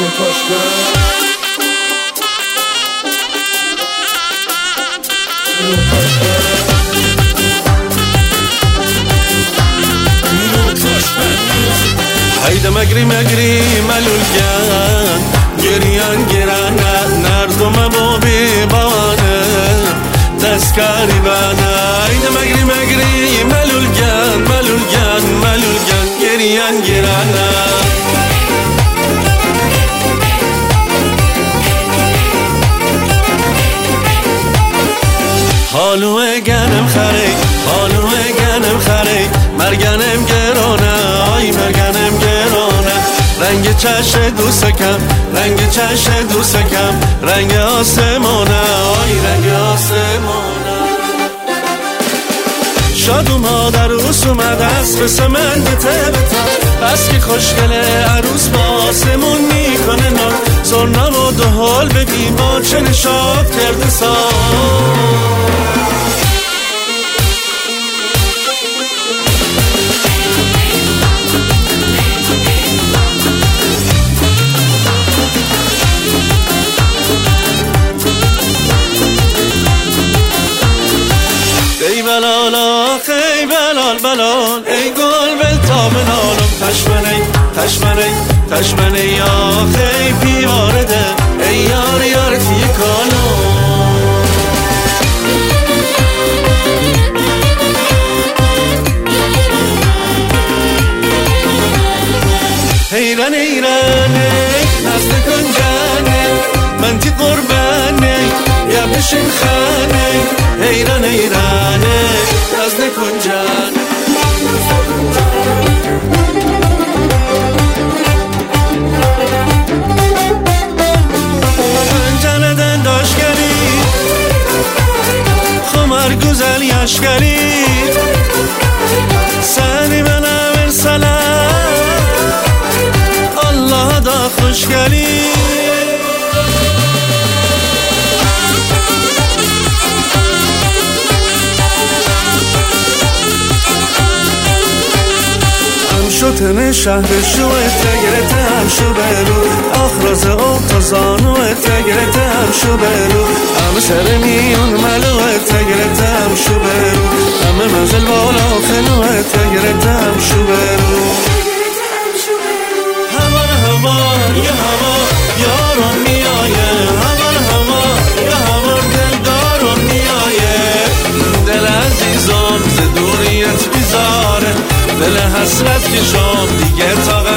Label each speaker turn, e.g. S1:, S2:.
S1: haydi magri magri malulgan geriyan gerana narduma bobi bana deskari bana haydi magri magri malulgan malulgan malulgan geriyan gerana حالو گنم خری حالو گنم خری مرگنم گرانه آی مرگنم گرانه رنگ چشم دوستکم رنگ چشم دوستکم رنگ آسمانه آی رنگ آسمانه شاد اومد عروس اومد از قصه من بته بس که خوشگله عروس با آسمون میکنه نار سرنا و دو حال ببین با چه نشاد کرده سار ای بلال آخ ای بلال بلال ای گل بل تا منالم تشمنی تشمنی تشمنی آخ ای پیاره ده ای یار یار تی کالو حیران حیرانه نزد کنجانه من تی قربانه یا بشین خانه حیران حیرانه نزد کنجانه کنجانه دن داشگری خمار گزل یاشگری سنی من امر سلام الله دا خوشگری شتن شهر شو تگرت هم شو برو آخراز او تزانو تگرت هم شو برو همه سر میون ملو تگرت هم شو برو همه منزل بالا خلو تگرت هم شو برو همان همان یه هوا یارم میایه همان هوا یه هوا دلدارم میایه دل عزیزم ز دوریت بیزاره دل حسرت که شام دیگه تا